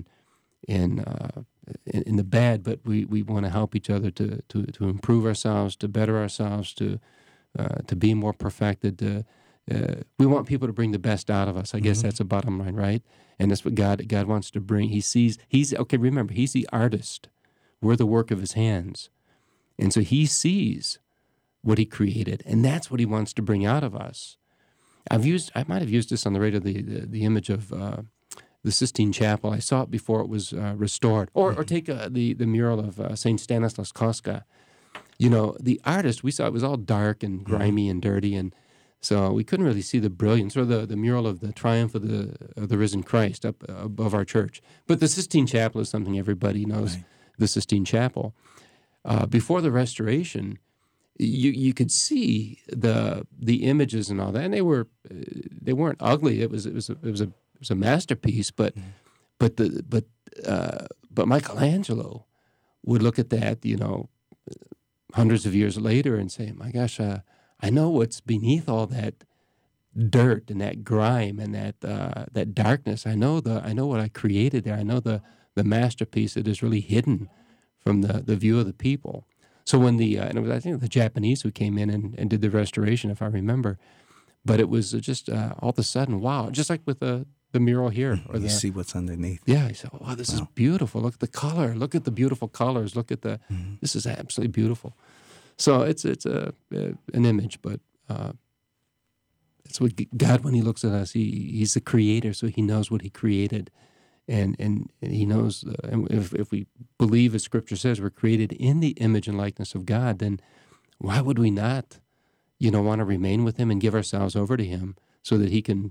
the bad, but we want to help each other to improve ourselves, to better ourselves, to be more perfected. We want people to bring the best out of us. I guess that's the bottom line, right? And that's what God wants to bring. Remember, He's the artist. We're the work of His hands, and so He sees what He created, and that's what He wants to bring out of us. I might have used this on the radio, the image of the Sistine Chapel. I saw it before it was restored. Or take the mural of St. Stanislaus Kostka. The artist, we saw it was all dark and grimy and dirty, and so we couldn't really see the brilliance, or the mural of the triumph of the risen Christ up above our church. But the Sistine Chapel is something everybody knows, right. The Sistine Chapel. Before the restoration, you could see the images and all that, and they weren't ugly. It was a masterpiece, but But Michelangelo would look at that, hundreds of years later and say, my gosh, I know what's beneath all that dirt and that grime and that darkness. I know what I created there. I know the masterpiece that is really hidden from the view of the people. So when and it was, I think, the Japanese who came in and did the restoration, if I remember, but it was just all of a sudden, wow, just like with the mural here. Or you see what's underneath. Yeah, I said, wow, this is beautiful. Look at the color. Look at the beautiful colors. Look at this is absolutely beautiful. So it's an image, but it's what God, when he looks at us, he's the creator, so he knows what he created. And he knows, and if we believe, as Scripture says, we're created in the image and likeness of God, then why would we not, want to remain with him and give ourselves over to him so that he can,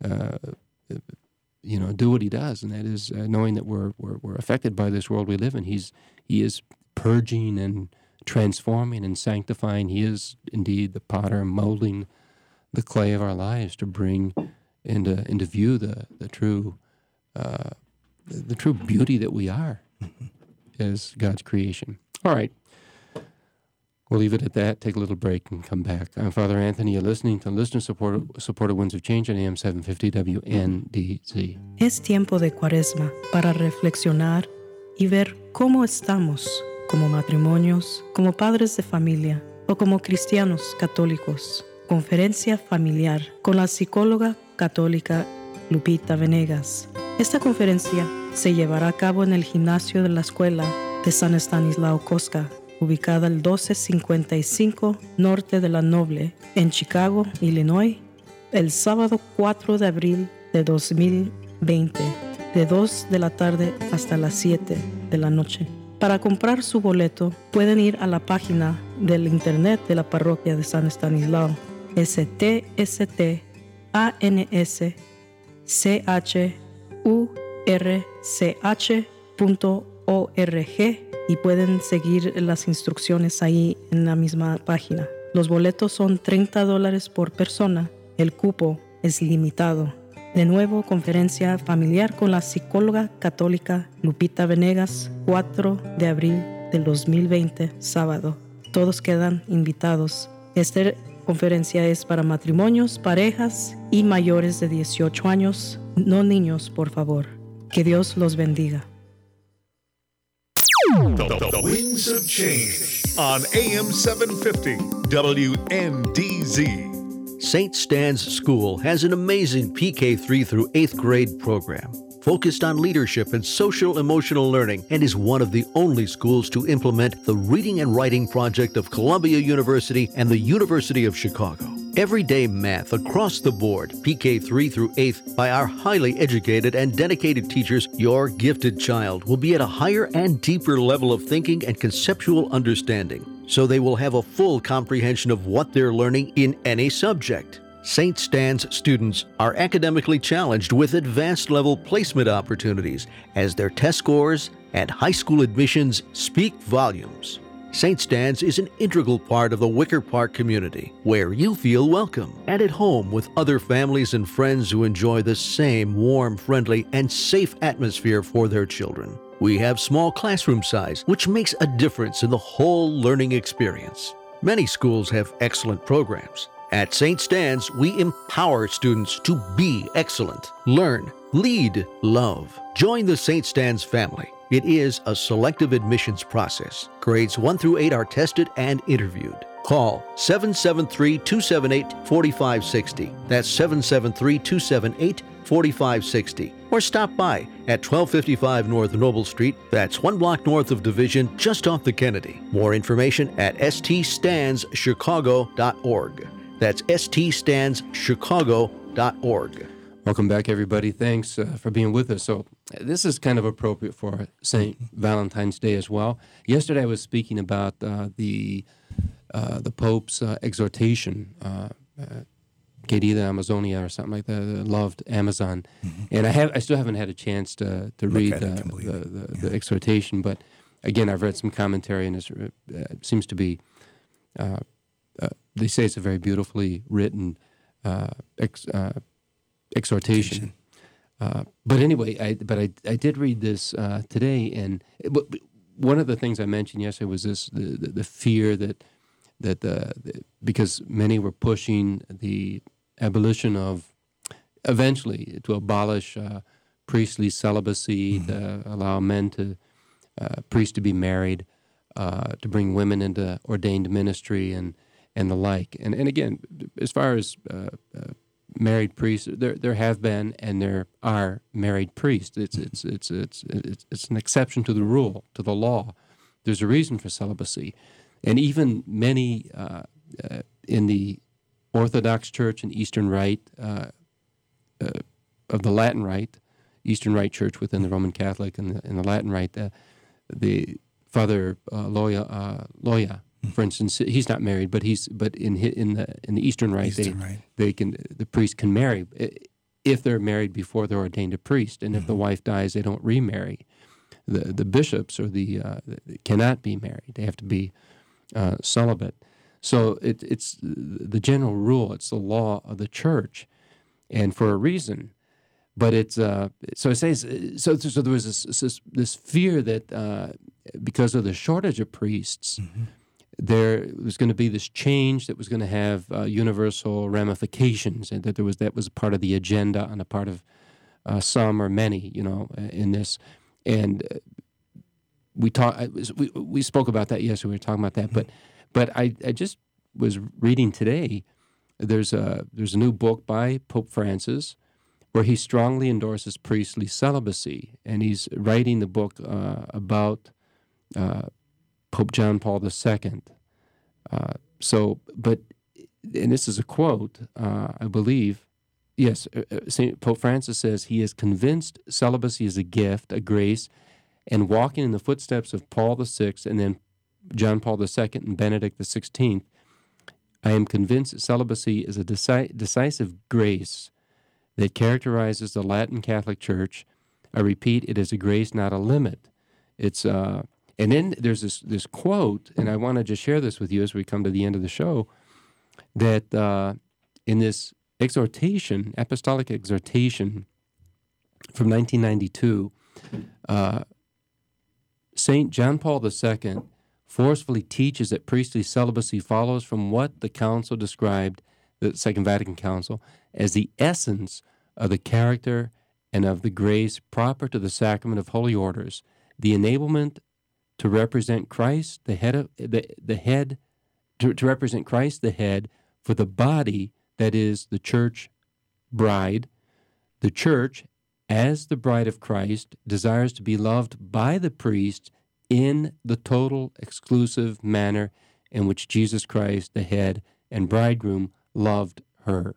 do what he does, and that is knowing that we're affected by this world we live in. He is purging and transforming and sanctifying. He is indeed the potter, molding the clay of our lives to bring into view the true beauty that we are as God's creation. All right. We'll leave it at that, take a little break, and come back. I'm Father Anthony. You're listening to listener-supported Winds of Change on AM 750 WNDZ. Es tiempo de Cuaresma para reflexionar y ver cómo estamos como matrimonios, como padres de familia o como cristianos católicos. Conferencia familiar con la psicóloga católica Lupita Venegas. Esta conferencia se llevará a cabo en el gimnasio de la Escuela de San Estanislao Kostka, ubicada al 1255 norte de la Noble, en Chicago, Illinois, el sábado 4 de abril de 2020, de 2 de la tarde hasta las 7 de la noche. Para comprar su boleto, pueden ir a la página del internet de la parroquia de San Estanislao, ststanischurch.org, y pueden seguir las instrucciones ahí en la misma página. Los boletos son $30 por persona. El cupo es limitado. De nuevo, conferencia familiar con la psicóloga católica Lupita Venegas, 4 de abril del 2020, sábado. Todos quedan invitados. Esta conferencia es para matrimonios, parejas y mayores de 18 años, no niños, por favor. Que Dios los bendiga. The Winds of Change on AM 750 WNDZ. St. Stan's School has an amazing PK3 through 8th grade program focused on leadership and social-emotional learning, and is one of the only schools to implement the Reading and Writing Project of Columbia University and the University of Chicago. Everyday math across the board, PK3 through 8th, by our highly educated and dedicated teachers. Your gifted child will be at a higher and deeper level of thinking and conceptual understanding, so they will have a full comprehension of what they're learning in any subject. St. Stan's students are academically challenged with advanced level placement opportunities as their test scores and high school admissions speak volumes. St. Stan's is an integral part of the Wicker Park community, where you feel welcome and at home with other families and friends who enjoy the same warm, friendly, and safe atmosphere for their children. We have small classroom size, which makes a difference in the whole learning experience. Many schools have excellent programs. At St. Stan's, we empower students to be excellent, learn, lead, love. Join the St. Stan's family. It is a selective admissions process. Grades 1 through 8 are tested and interviewed. Call 773-278-4560. That's 773-278-4560. Or stop by at 1255 North Noble Street. That's 1 block north of Division, just off the Kennedy. More information at ststandschicago.org. That's ststandschicago.org. Welcome back, everybody. Thanks for being with us. So this is kind of appropriate for St. Valentine's Day as well. Yesterday I was speaking about the Pope's exhortation, Querida Amazonia, or something like that, loved Amazon. And I still haven't had a chance to read the exhortation, but again, I've read some commentary, and it seems to be, they say it's a very beautifully written exhortation. But anyway, I did read this today, and one of the things I mentioned yesterday was this: the fear that because many were pushing the abolition of, eventually, to abolish priestly celibacy, to allow priests to be married, to bring women into ordained ministry and the like. And again, as far as married priests, there have been and there are married priests. It's an exception to the rule, to the law. There's a reason for celibacy, and even many in the Orthodox Church and Eastern Rite of the Latin Rite, Eastern Rite Church within the Roman Catholic and the Latin Rite, the Father Loya, for instance, he's not married, but in the Eastern Rite, the priest can marry if they're married before they're ordained a priest, and if the wife dies, they don't remarry. The bishops or cannot be married; they have to be celibate. So it's the general rule. It's the law of the church, and for a reason. But it's so it says so there was this fear that because of the shortage of priests, there was going to be this change that was going to have universal ramifications, and that was part of the agenda on the part of some or many, in this. And we spoke about that yesterday. We were talking about that, but I just was reading today. There's a new book by Pope Francis where he strongly endorses priestly celibacy, and he's writing the book about Pope John Paul II. And this is a quote, I believe. Yes, Pope Francis says he is convinced celibacy is a gift, a grace, and walking in the footsteps of Paul VI and then John Paul II and Benedict XVI, I am convinced that celibacy is a decisive grace that characterizes the Latin Catholic Church. I repeat, it is a grace, not a limit. It's and then there's this quote, and I want to just share this with you as we come to the end of the show, that in this exhortation, apostolic exhortation from 1992, St. John Paul II forcefully teaches that priestly celibacy follows from what the Council described, the Second Vatican Council, as the essence of the character and of the grace proper to the sacrament of holy orders, the enablement to represent Christ, the head, to represent Christ, the head, for the body, that is the church bride. The church, as the bride of Christ, desires to be loved by the priest in the total, exclusive manner in which Jesus Christ, the head and bridegroom, loved her.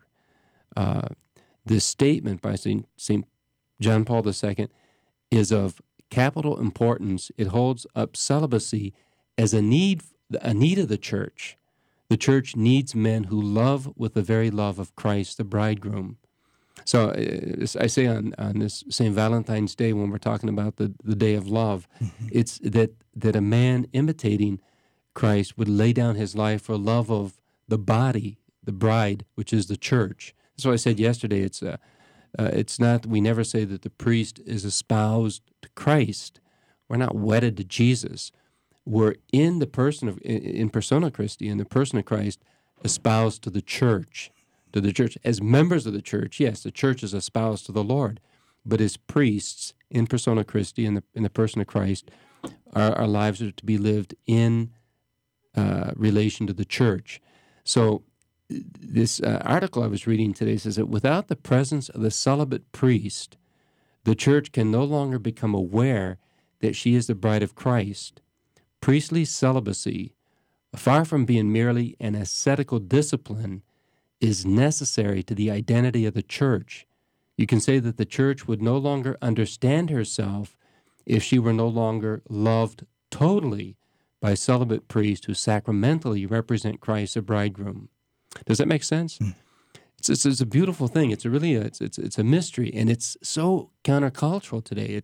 This statement by St. John Paul II is of capital importance. It holds up celibacy as a need of the church. The church needs men who love with the very love of Christ, the bridegroom. So I say on this St. Valentine's Day, when we're talking about the day of love, it's that a man imitating Christ would lay down his life for love of the body, the bride, which is the church. That's why I said yesterday, it's not, we never say that the priest is espoused to Christ. We're not wedded to Jesus. We're in persona Christi, in the person of Christ, espoused to the church. To the church. As members of the church, yes, the church is espoused to the Lord, but as priests, in persona Christi, in the person of Christ, our lives are to be lived in relation to the church. So this article I was reading today says that without the presence of the celibate priest, the church can no longer become aware that she is the bride of Christ. Priestly celibacy, far from being merely an ascetical discipline, is necessary to the identity of the church. You can say that the church would no longer understand herself if she were no longer loved totally by celibate priests who sacramentally represent Christ, the bridegroom. Does that make sense? It's a beautiful thing. It's a mystery, and it's so countercultural today.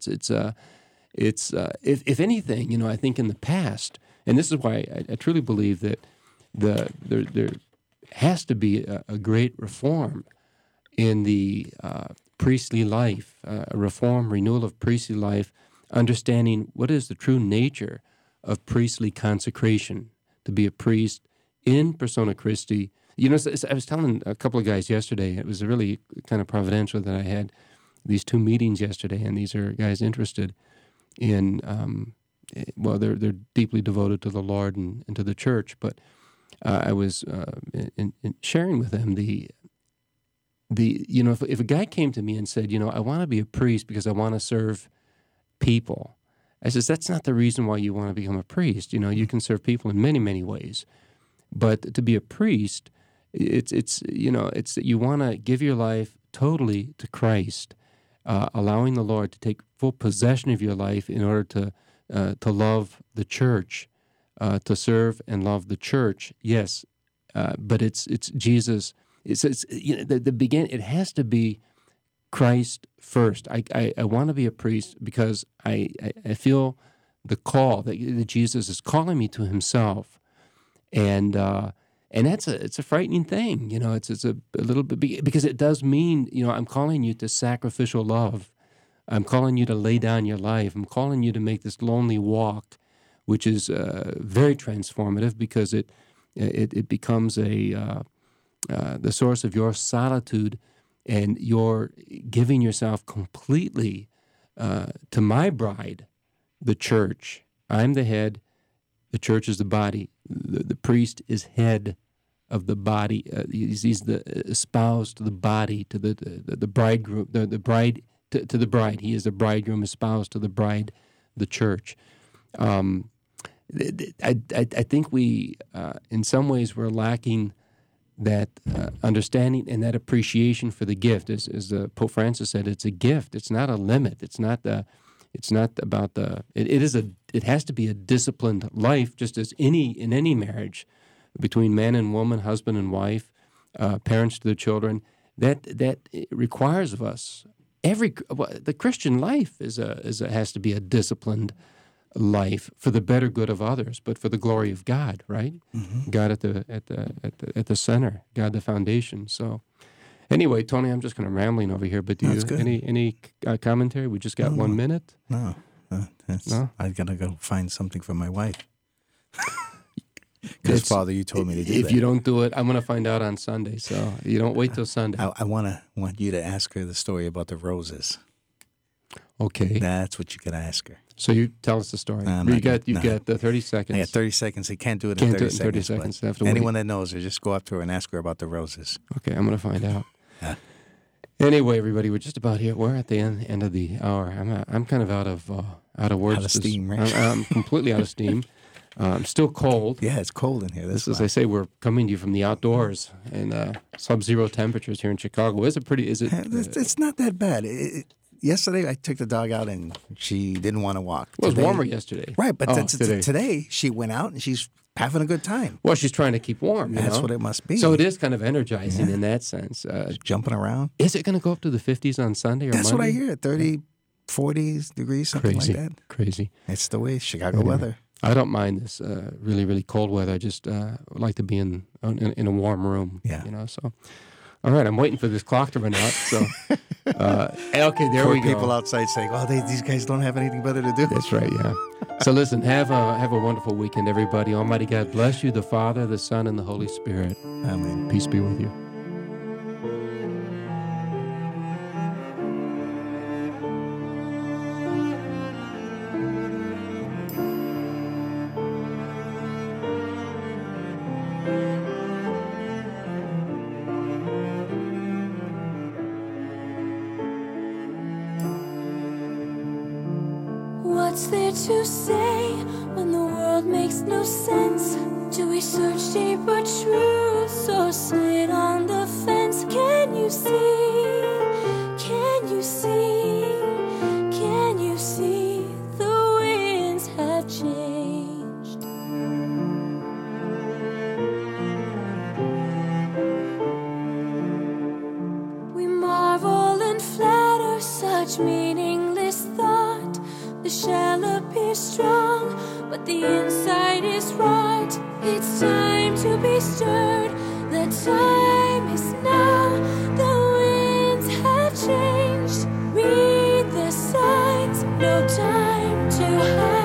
If anything, I think in the past, and this is why I truly believe that there has to be a great reform in the priestly life, a reform, renewal of priestly life, understanding what is the true nature of priestly consecration, to be a priest in persona Christi. You know, I was telling a couple of guys yesterday, it was really kind of providential that I had these 2 meetings yesterday, and these are guys interested in, they're deeply devoted to the Lord and to the church, but I was in sharing with them if a guy came to me and said, I want to be a priest because I want to serve people, I says, that's not the reason why you want to become a priest. You can serve people in many, many ways, but to be a priest, it's that you want to give your life totally to Christ, allowing the Lord to take full possession of your life in order to love the church, to serve and love the church. Yes, but it's Jesus. It has to be Christ first. I want to be a priest because I feel the call that Jesus is calling me to Himself, and it's a frightening thing. It's a little bit, because it does mean, I'm calling you to sacrificial love. I'm calling you to lay down your life. I'm calling you to make this lonely walk, which is very transformative, because it becomes the source of your solitude, and you're giving yourself completely to my bride, the church. I'm the head. The church is the body. The priest is head of the body. He's the espoused to the body, to the bridegroom, the bride to the bride. He is the bridegroom espoused to the bride, the church. I think we, in some ways, we're lacking that understanding and that appreciation for the gift. As Pope Francis said, it's a gift. It's not a limit. It has to be a disciplined life, just as in any marriage between man and woman, husband and wife, parents to their children. That requires of us the Christian life has to be a disciplined life for the better good of others, but for the glory of God, right? Mm-hmm. God at the center, God the foundation. So, anyway, Tony, I'm just kind of rambling over here. But do you any commentary? We just got 1 minute. No, I gotta go find something for my wife. Because Father, you told me to do that. If you don't do it, I'm going to find out on Sunday. So you don't wait till Sunday. I want you to ask her the story about the roses. Okay, that's what you got to ask her. So you tell us the story. You got the 30 seconds. I got 30 seconds. You can't do it in 30 seconds. Anyone that knows her, just go up to her and ask her about the roses. Okay, I'm going to find out. Anyway, everybody, we're just about here. We're at the end of the hour. I'm kind of out of words. Out of steam, right? I'm completely out of steam. I'm still cold. Yeah, it's cold in here. As I say, we're coming to you from the outdoors, and sub-zero temperatures here in Chicago. It's not that bad. Yesterday, I took the dog out, and she didn't want to walk. It was warmer yesterday. Right, but today she went out, and she's having a good time. Well, she's trying to keep warm. That's what it must be. So it is kind of energizing in that sense. Jumping around. Is it going to go up to the 50s on Sunday or That's Monday? What I hear, 30, 40 degrees, something like that. Crazy. It's the way Chicago weather. I don't mind this really, really cold weather. I just like to be in a warm room. Yeah. So, all right, I'm waiting for this clock to run out. So, okay, there we go. People outside saying, "Oh, these guys don't have anything better to do." That's right. Yeah. So listen, have a wonderful weekend, everybody. Almighty God bless you, the Father, the Son, and the Holy Spirit. Amen. Peace be with you. What's there to say when the world makes no sense? Do we search deeper truths or sit on the fence? Can you see? Can you see? Can you see the winds have changed? We marvel and flatter such meaningless thought. The shell appears strong, but the inside is rot. It's time to be stirred. The time is now. The winds have changed. high.